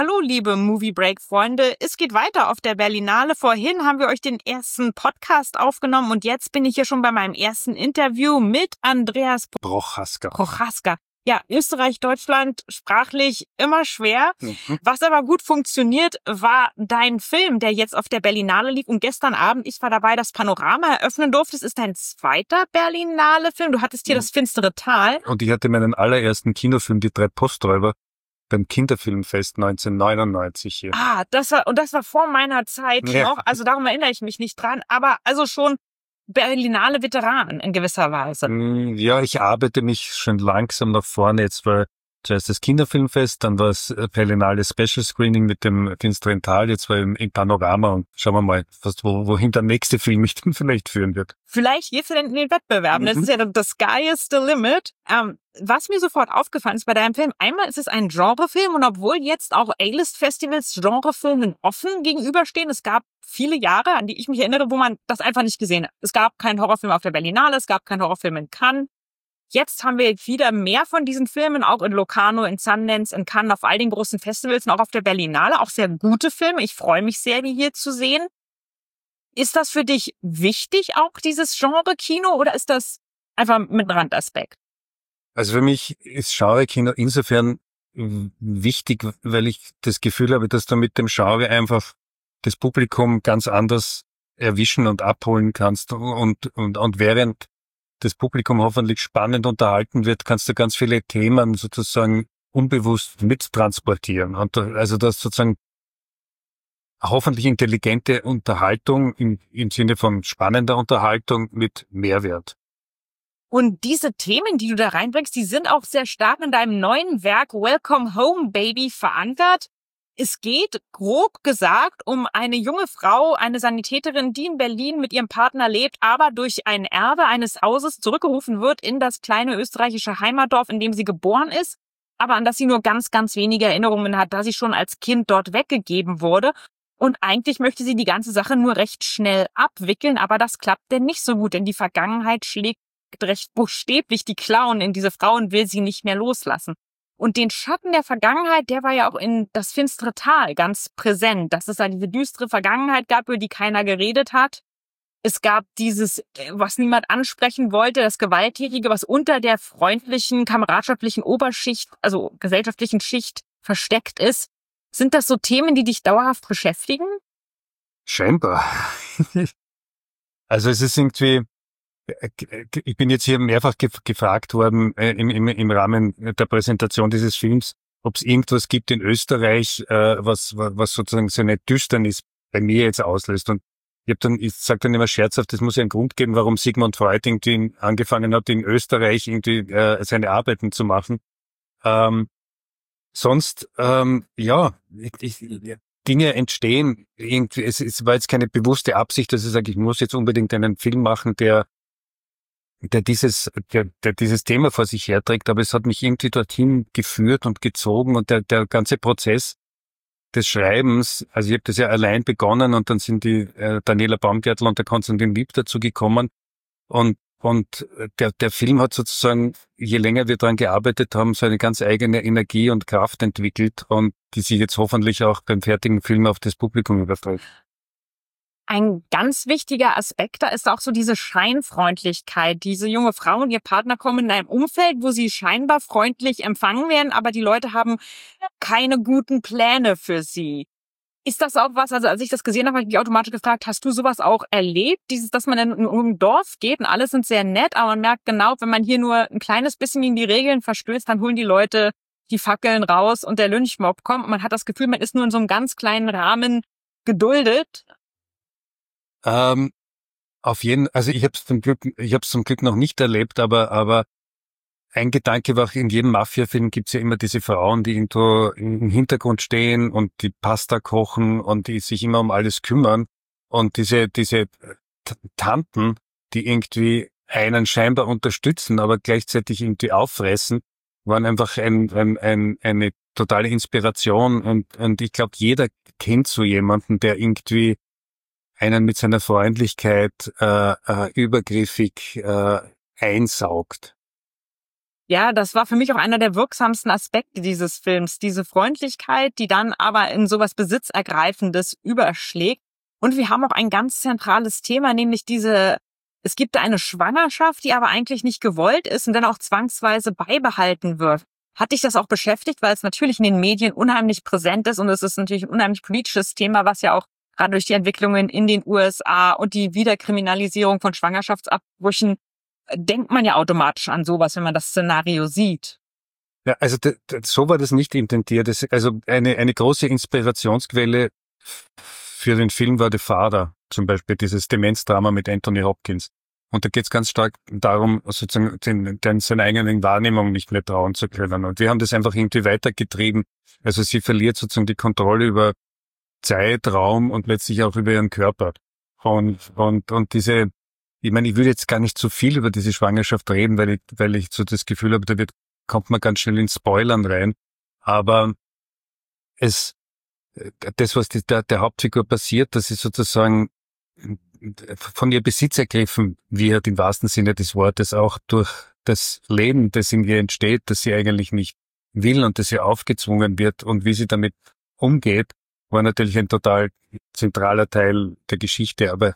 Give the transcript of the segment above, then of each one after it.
Hallo, liebe Movie Break-Freunde. Es geht weiter auf der Berlinale. Vorhin haben wir euch den ersten Podcast aufgenommen und jetzt bin ich hier schon bei meinem ersten Interview mit Andreas Prochaska. Ja, Österreich, Deutschland, sprachlich immer schwer. Was aber gut funktioniert, war dein Film, der jetzt auf der Berlinale lief. Und gestern Abend, ich war dabei, das Panorama eröffnen durfte. Es ist dein zweiter Berlinale-Film. Du hattest hier das finstere Tal. Und ich hatte meinen allerersten Kinofilm, Die drei Posträuber, beim Kinderfilmfest 1999 hier. Das war vor meiner Zeit noch. Also darum erinnere ich mich nicht dran. Aber also schon Berlinale Veteran in gewisser Weise. Ja, ich arbeite mich schon langsam nach vorne. Jetzt war zuerst das Kinderfilmfest, dann war es Berlinale Special Screening mit dem finsteren Tal, jetzt war im Panorama und schauen wir mal, wohin der nächste Film mich dann vielleicht führen wird. Vielleicht gehst du denn in den Wettbewerb. Das ist ja the sky is the limit. Was mir sofort aufgefallen ist bei deinem Film, einmal ist es ein Genrefilm und obwohl jetzt auch A-List-Festivals Genrefilmen offen gegenüberstehen, es gab viele Jahre, an die ich mich erinnere, wo man das einfach nicht gesehen hat. Es gab keinen Horrorfilm auf der Berlinale, es gab keinen Horrorfilm in Cannes. Jetzt haben wir wieder mehr von diesen Filmen, auch in Locarno, in Sundance, in Cannes, auf all den großen Festivals und auch auf der Berlinale. Auch sehr gute Filme. Ich freue mich sehr, die hier zu sehen. Ist das für dich wichtig, auch dieses Genre-Kino, oder ist das einfach mit einem Randaspekt? Also für mich ist Genre-Kino insofern wichtig, weil ich das Gefühl habe, dass du mit dem Genre einfach das Publikum ganz anders erwischen und abholen kannst. Und während das Publikum hoffentlich spannend unterhalten wird, kannst du ganz viele Themen sozusagen unbewusst mittransportieren. Und also das sozusagen hoffentlich intelligente Unterhaltung im Sinne von spannender Unterhaltung mit Mehrwert. Und diese Themen, die du da reinbringst, die sind auch sehr stark in deinem neuen Werk Welcome Home, Baby verankert. Es geht, grob gesagt, um eine junge Frau, eine Sanitäterin, die in Berlin mit ihrem Partner lebt, aber durch ein Erbe eines Hauses zurückgerufen wird in das kleine österreichische Heimatdorf, in dem sie geboren ist, aber an das sie nur ganz, ganz wenige Erinnerungen hat, da sie schon als Kind dort weggegeben wurde. Und eigentlich möchte sie die ganze Sache nur recht schnell abwickeln, aber das klappt denn nicht so gut, denn die Vergangenheit schlägt recht buchstäblich die Klauen in diese Frau und will sie nicht mehr loslassen. Und den Schatten der Vergangenheit, der war ja auch in das finstere Tal ganz präsent, dass es da diese düstere Vergangenheit gab, über die keiner geredet hat. Es gab dieses, was niemand ansprechen wollte, das Gewalttätige, was unter der freundlichen, kameradschaftlichen Oberschicht, also gesellschaftlichen Schicht versteckt ist. Sind das so Themen, die dich dauerhaft beschäftigen? Scheinbar. Also es ist irgendwie, ich bin jetzt hier mehrfach gefragt worden im Rahmen der Präsentation dieses Films, ob es irgendwas gibt in Österreich, was sozusagen so eine Düsternis bei mir jetzt auslöst. Und ich sage dann immer scherzhaft, es muss ja einen Grund geben, warum Sigmund Freud irgendwie angefangen hat, in Österreich irgendwie seine Arbeiten zu machen. Sonst, Dinge entstehen irgendwie. Es war jetzt keine bewusste Absicht, dass ich sage, ich muss jetzt unbedingt einen Film machen, der dieses Thema vor sich herträgt, aber es hat mich irgendwie dorthin geführt und gezogen und der ganze Prozess des Schreibens, also ich habe das ja allein begonnen und dann sind die Daniela Baumgärtl und der Konstantin Lieb dazu gekommen und der Film hat sozusagen, je länger wir dran gearbeitet haben, so eine ganz eigene Energie und Kraft entwickelt und die sich jetzt hoffentlich auch beim fertigen Film auf das Publikum überträgt. Ein ganz wichtiger Aspekt da ist auch so diese Scheinfreundlichkeit. Diese junge Frau und ihr Partner kommen in einem Umfeld, wo sie scheinbar freundlich empfangen werden, aber die Leute haben keine guten Pläne für sie. Ist das auch was, also als ich das gesehen habe, habe ich mich automatisch gefragt, hast du sowas auch erlebt? Dass man in ein Dorf geht und alle sind sehr nett, aber man merkt genau, wenn man hier nur ein kleines bisschen gegen die Regeln verstößt, dann holen die Leute die Fackeln raus und der Lynchmob kommt. Und man hat das Gefühl, man ist nur in so einem ganz kleinen Rahmen geduldet. Auf jeden, also ich habe es zum Glück noch nicht erlebt, aber ein Gedanke war, in jedem Mafia-Film gibt's ja immer diese Frauen, die irgendwo im Hintergrund stehen und die Pasta kochen und die sich immer um alles kümmern und diese Tanten, die irgendwie einen scheinbar unterstützen, aber gleichzeitig irgendwie auffressen, waren einfach eine totale Inspiration und ich glaube, jeder kennt so jemanden, der irgendwie einen mit seiner Freundlichkeit übergriffig einsaugt. Ja, das war für mich auch einer der wirksamsten Aspekte dieses Films. Diese Freundlichkeit, die dann aber in sowas Besitzergreifendes überschlägt. Und wir haben auch ein ganz zentrales Thema, nämlich es gibt eine Schwangerschaft, die aber eigentlich nicht gewollt ist und dann auch zwangsweise beibehalten wird. Hat dich das auch beschäftigt, weil es natürlich in den Medien unheimlich präsent ist und es ist natürlich ein unheimlich politisches Thema, was ja auch gerade durch die Entwicklungen in den USA und die Wiederkriminalisierung von Schwangerschaftsabbrüchen denkt man ja automatisch an sowas, wenn man das Szenario sieht. Ja, also so war das nicht intendiert. Also eine große Inspirationsquelle für den Film war The Father, zum Beispiel dieses Demenzdrama mit Anthony Hopkins. Und da geht es ganz stark darum, sozusagen seiner eigenen Wahrnehmung nicht mehr trauen zu können. Und wir haben das einfach irgendwie weitergetrieben. Also sie verliert sozusagen die Kontrolle über Zeit, Raum und letztlich auch über ihren Körper. Und diese, ich meine, ich will jetzt gar nicht zu viel über diese Schwangerschaft reden, weil ich so das Gefühl habe, kommt man ganz schnell ins Spoilern rein. Aber das, was der Hauptfigur passiert, das ist sozusagen von ihr Besitz ergriffen wird, im wahrsten Sinne des Wortes, auch durch das Leben, das in ihr entsteht, das sie eigentlich nicht will und das ihr aufgezwungen wird, und wie sie damit umgeht, war natürlich ein total zentraler Teil der Geschichte. Aber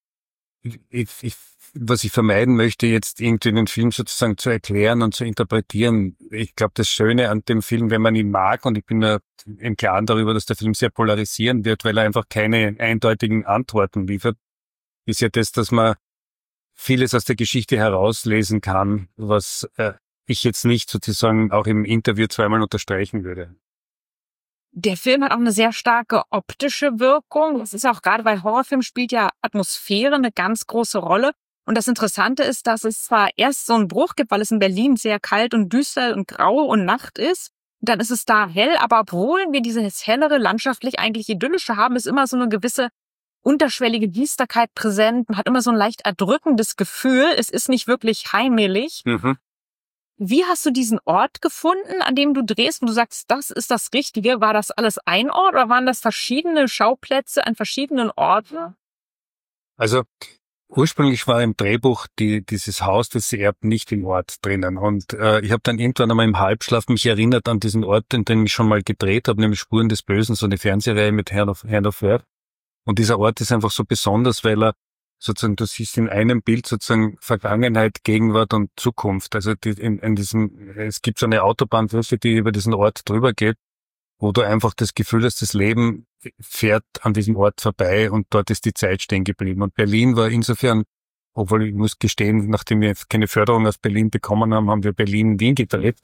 was ich vermeiden möchte, jetzt irgendwie den Film sozusagen zu erklären und zu interpretieren. Ich glaube, das Schöne an dem Film, wenn man ihn mag, und ich bin mir im Klaren darüber, dass der Film sehr polarisieren wird, weil er einfach keine eindeutigen Antworten liefert, ist ja das, dass man vieles aus der Geschichte herauslesen kann, was ich jetzt nicht sozusagen auch im Interview zweimal unterstreichen würde. Der Film hat auch eine sehr starke optische Wirkung. Das ist auch gerade bei Horrorfilmen spielt ja Atmosphäre eine ganz große Rolle. Und das Interessante ist, dass es zwar erst so einen Bruch gibt, weil es in Berlin sehr kalt und düster und grau und Nacht ist. Und dann ist es da hell, aber obwohl wir dieses hellere, landschaftlich eigentlich idyllische haben, ist immer so eine gewisse unterschwellige Düsterkeit präsent. Man hat immer so ein leicht erdrückendes Gefühl. Es ist nicht wirklich heimelig. Mhm. Wie hast du diesen Ort gefunden, an dem du drehst und du sagst, das ist das Richtige? War das alles ein Ort oder waren das verschiedene Schauplätze an verschiedenen Orten? Also ursprünglich war im Drehbuch dieses Haus, das sie erbt, nicht im Ort drinnen. Und ich habe dann irgendwann einmal im Halbschlaf mich erinnert an diesen Ort, in dem ich schon mal gedreht habe, nämlich Spuren des Bösen, so eine Fernsehreihe mit Hand of Earth. Und dieser Ort ist einfach so besonders, weil er sozusagen, du siehst in einem Bild sozusagen Vergangenheit, Gegenwart und Zukunft. Also es gibt so eine Autobahnbrücke, die über diesen Ort drüber geht, wo du einfach das Gefühl hast, das Leben fährt an diesem Ort vorbei und dort ist die Zeit stehen geblieben. Und Berlin war insofern, obwohl ich muss gestehen, nachdem wir keine Förderung aus Berlin bekommen haben, haben wir Berlin-Wien gedreht.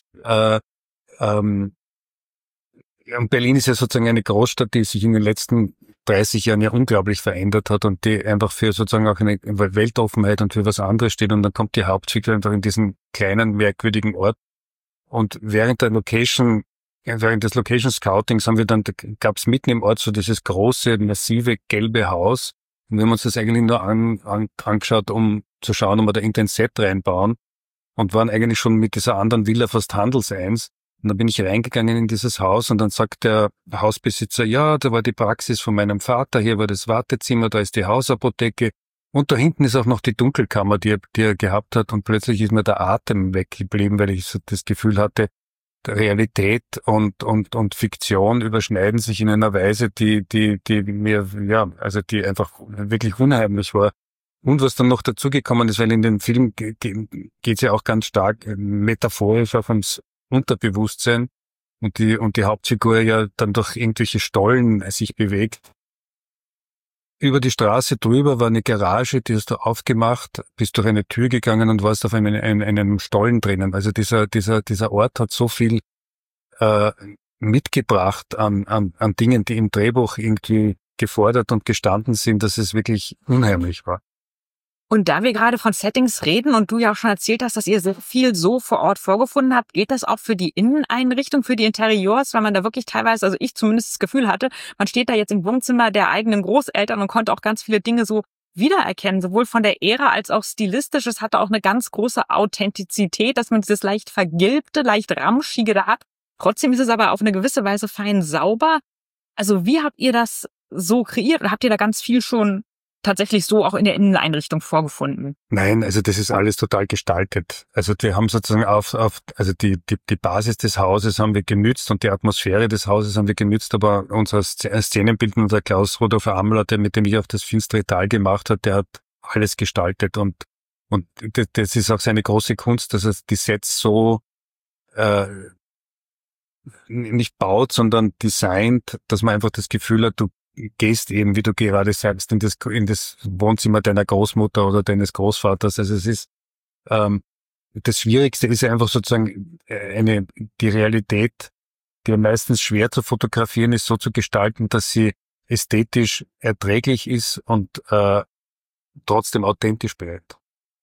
Und Berlin ist ja sozusagen eine Großstadt, die sich in den letzten 30 Jahren ja unglaublich verändert hat und die einfach für sozusagen auch eine Weltoffenheit und für was anderes steht. Und dann kommt die Hauptfigur einfach in diesen kleinen, merkwürdigen Ort. Und während des Location Scoutings gab es mitten im Ort so dieses große, massive, gelbe Haus. Und wir haben uns das eigentlich nur angeschaut, um zu schauen, ob wir da irgendein Set reinbauen. Und waren eigentlich schon mit dieser anderen Villa fast handelseins. Und dann bin ich reingegangen in dieses Haus und dann sagt der Hausbesitzer, ja, da war die Praxis von meinem Vater, hier war das Wartezimmer, da ist die Hausapotheke und da hinten ist auch noch die Dunkelkammer, die er gehabt hat, und plötzlich ist mir der Atem weggeblieben, weil ich so das Gefühl hatte, Realität und Fiktion überschneiden sich in einer Weise, die mir, ja, also die einfach wirklich unheimlich war. Und was dann noch dazugekommen ist, weil in dem Film geht's ja auch ganz stark metaphorisch auf ums Unterbewusstsein und die Hauptfigur ja dann durch irgendwelche Stollen sich bewegt. Über die Straße drüber war eine Garage, die hast du aufgemacht, bist durch eine Tür gegangen und warst auf einem Stollen drinnen. Also dieser Ort hat so viel mitgebracht an Dingen, die im Drehbuch irgendwie gefordert und gestanden sind, dass es wirklich unheimlich war. Und da wir gerade von Settings reden und du ja auch schon erzählt hast, dass ihr sehr viel so vor Ort vorgefunden habt, geht das auch für die Inneneinrichtung, für die Interiors, weil man da wirklich teilweise, also ich zumindest das Gefühl hatte, man steht da jetzt im Wohnzimmer der eigenen Großeltern und konnte auch ganz viele Dinge so wiedererkennen, sowohl von der Ära als auch stilistisch. Es hatte auch eine ganz große Authentizität, dass man dieses leicht vergilbte, leicht ramschige da hat. Trotzdem ist es aber auf eine gewisse Weise fein sauber. Also wie habt ihr das so kreiert? Oder habt ihr da ganz viel schon tatsächlich so auch in der Inneneinrichtung vorgefunden? Nein, also das ist alles total gestaltet. Also die haben sozusagen also die Basis des Hauses haben wir genützt und die Atmosphäre des Hauses haben wir genützt, aber unser Szenenbildner, der Klaus Rudolf Amler, der mit dem ich auch das Finstere Tal gemacht hat, der hat alles gestaltet und das ist auch seine große Kunst, dass er die Sets so nicht baut, sondern designt, dass man einfach das Gefühl hat, du gehst eben, wie du gerade sagst, in das Wohnzimmer deiner Großmutter oder deines Großvaters. Also es ist das Schwierigste ist ja einfach sozusagen die Realität, die meistens schwer zu fotografieren ist, so zu gestalten, dass sie ästhetisch erträglich ist und trotzdem authentisch bleibt.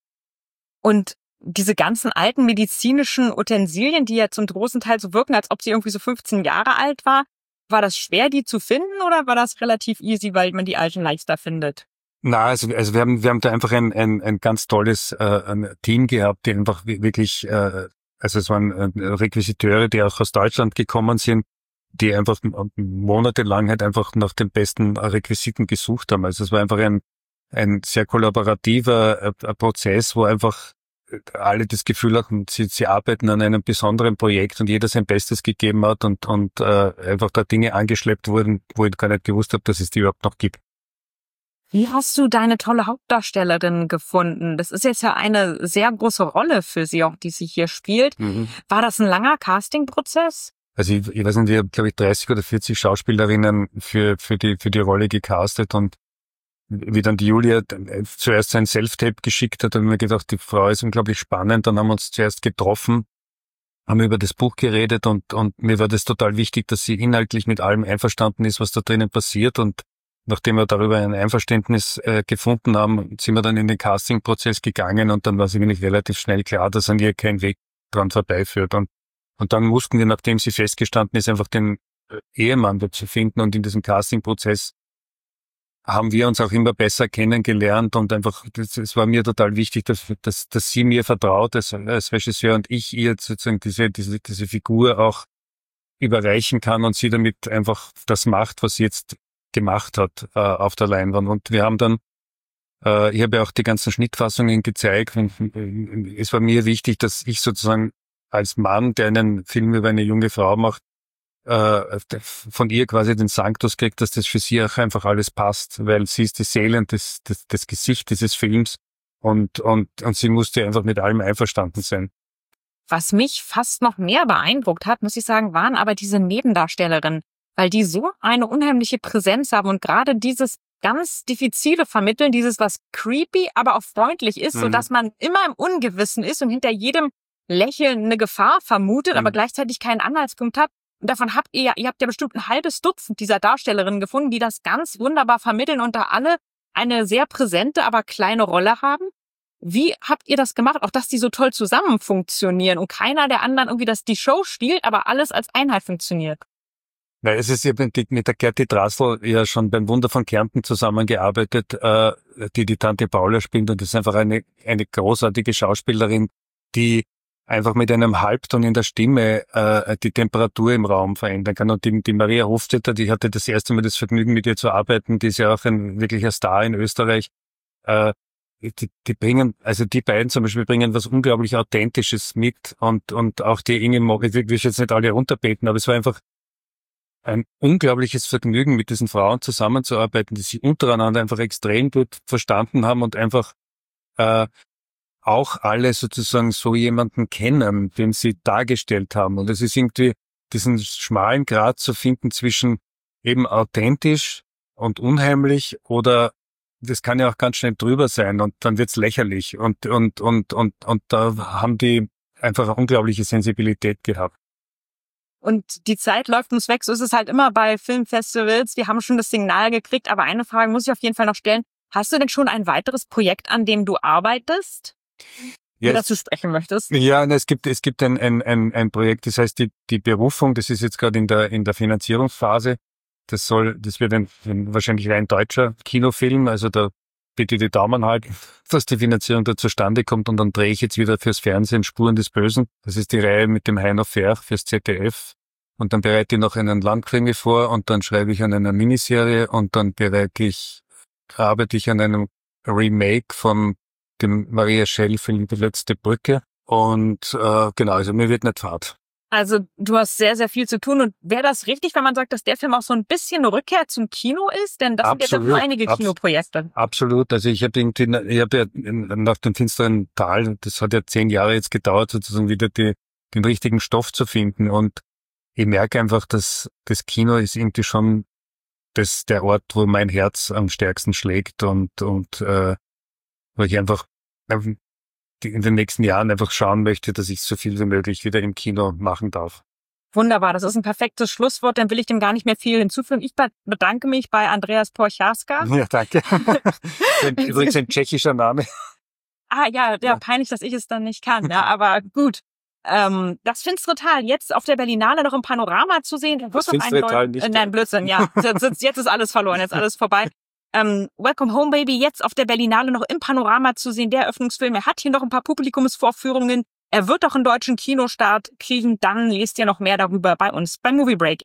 Und diese ganzen alten medizinischen Utensilien, die ja zum großen Teil so wirken, als ob sie irgendwie so 15 Jahre alt war das schwer, die zu finden, oder war das relativ easy, weil man die alten leichter findet? Na, also wir haben da einfach ein ganz tolles ein Team gehabt, die einfach wirklich, also es waren Requisiteure, die auch aus Deutschland gekommen sind, die einfach monatelang halt einfach nach den besten Requisiten gesucht haben. Also es war einfach ein sehr kollaborativer Prozess, wo einfach alle das Gefühl hatten, sie arbeiten an einem besonderen Projekt und jeder sein Bestes gegeben hat und einfach da Dinge angeschleppt wurden, wo ich gar nicht gewusst habe, dass es die überhaupt noch gibt. Wie hast du deine tolle Hauptdarstellerin gefunden? Das ist jetzt ja eine sehr große Rolle für sie auch, die sie hier spielt. War das ein langer Castingprozess? Also ich weiß nicht, ich habe, glaube ich, 30 oder 40 Schauspielerinnen für die Rolle gecastet und wie dann die Julia zuerst sein Self-Tape geschickt hat, habe ich mir gedacht, die Frau ist unglaublich spannend. Dann haben wir uns zuerst getroffen, haben über das Buch geredet und mir war das total wichtig, dass sie inhaltlich mit allem einverstanden ist, was da drinnen passiert. Und nachdem wir darüber ein Einverständnis gefunden haben, sind wir dann in den Casting-Prozess gegangen und dann war es eigentlich relativ schnell klar, dass an ihr kein Weg dran vorbeiführt. Und dann mussten wir, nachdem sie festgestanden ist, einfach den Ehemann dazu finden und in diesem Casting-Prozess haben wir uns auch immer besser kennengelernt und einfach, es war mir total wichtig, dass sie mir vertraut als Regisseur und ich ihr sozusagen diese Figur auch überreichen kann und sie damit einfach das macht, was sie jetzt gemacht hat auf der Leinwand. Und wir haben dann, ich habe ja auch die ganzen Schnittfassungen gezeigt und es war mir wichtig, dass ich sozusagen als Mann, der einen Film über eine junge Frau macht, von ihr quasi den Sanctus kriegt, dass das für sie auch einfach alles passt, weil sie ist die Seele und das Gesicht dieses Films und sie musste einfach mit allem einverstanden sein. Was mich fast noch mehr beeindruckt hat, muss ich sagen, waren aber diese Nebendarstellerinnen, weil die so eine unheimliche Präsenz haben und gerade dieses ganz diffizile Vermitteln, dieses was creepy, aber auch freundlich ist, sodass man immer im Ungewissen ist und hinter jedem Lächeln eine Gefahr vermutet, aber gleichzeitig keinen Anhaltspunkt hat. Und davon habt ihr habt ja bestimmt ein halbes Dutzend dieser Darstellerinnen gefunden, die das ganz wunderbar vermitteln und da alle eine sehr präsente, aber kleine Rolle haben. Wie habt ihr das gemacht? Auch, dass die so toll zusammen funktionieren und keiner der anderen irgendwie die Show spielt, aber alles als Einheit funktioniert. Na, es ist eben mit der Gerti Drassl ja schon beim Wunder von Kärnten zusammengearbeitet, die Tante Paula spielt und das ist einfach eine großartige Schauspielerin, die einfach mit einem Halbton in der Stimme die Temperatur im Raum verändern kann. Und die Maria Hofstetter, die hatte das erste Mal das Vergnügen, mit ihr zu arbeiten, die ist ja auch ein wirklicher Star in Österreich. Die bringen, also die beiden zum Beispiel bringen was unglaublich Authentisches mit und auch die Inge Mock, ich will jetzt nicht alle runterbeten, aber es war einfach ein unglaubliches Vergnügen, mit diesen Frauen zusammenzuarbeiten, die sich untereinander einfach extrem gut verstanden haben und einfach auch alle sozusagen so jemanden kennen, den sie dargestellt haben. Und es ist irgendwie diesen schmalen Grat zu finden zwischen eben authentisch und unheimlich oder das kann ja auch ganz schnell drüber sein und dann wird's lächerlich. Und da haben die einfach eine unglaubliche Sensibilität gehabt. Und die Zeit läuft uns weg. So ist es halt immer bei Filmfestivals. Wir haben schon das Signal gekriegt, aber eine Frage muss ich auf jeden Fall noch stellen. Hast du denn schon ein weiteres Projekt, an dem du arbeitest? Ja, das du sprechen möchtest? Ja, es gibt ein Projekt, das heißt die Berufung, das ist jetzt gerade in der Finanzierungsphase. Das wird ein wahrscheinlich rein deutscher Kinofilm, also da bitte die Daumen halten, dass die Finanzierung da zustande kommt und dann drehe ich jetzt wieder fürs Fernsehen Spuren des Bösen. Das ist die Reihe mit dem Heino Ferch fürs ZDF und dann bereite ich noch einen Landkrimi vor und dann schreibe ich an einer Miniserie und dann bereite ich arbeite ich an einem Remake von dem Maria Schell-Film Die letzte Brücke. Und genau, also mir wird nicht fad. Also du hast sehr, sehr viel zu tun. Und wäre das richtig, wenn man sagt, dass der Film auch so ein bisschen eine Rückkehr zum Kino ist? Denn das sind jetzt auch einige Kinoprojekte. Absolut. Also ich habe ja nach dem finsteren Tal, das hat ja 10 Jahre jetzt gedauert, sozusagen wieder den richtigen Stoff zu finden. Und ich merke einfach, dass das Kino ist irgendwie schon der Ort, wo mein Herz am stärksten schlägt und wo ich einfach in den nächsten Jahren einfach schauen möchte, dass ich so viel wie möglich wieder im Kino machen darf. Wunderbar, das ist ein perfektes Schlusswort, dann will ich dem gar nicht mehr viel hinzufügen. Ich bedanke mich bei Andreas Porcharska. Ja, danke. Übrigens ein tschechischer Name. Ja, peinlich, dass ich es dann nicht kann, ja, aber gut. Das Finstere Tal jetzt auf der Berlinale noch im Panorama zu sehen. Das Finstere Tal nicht. Nein, Blödsinn, ja. Jetzt ist alles verloren, jetzt alles vorbei. Welcome Home Baby jetzt auf der Berlinale noch im Panorama zu sehen. Der Eröffnungsfilm, er hat hier noch ein paar Publikumsvorführungen. Er wird auch einen deutschen Kinostart kriegen. Dann lest ihr noch mehr darüber bei uns beim Movie Break.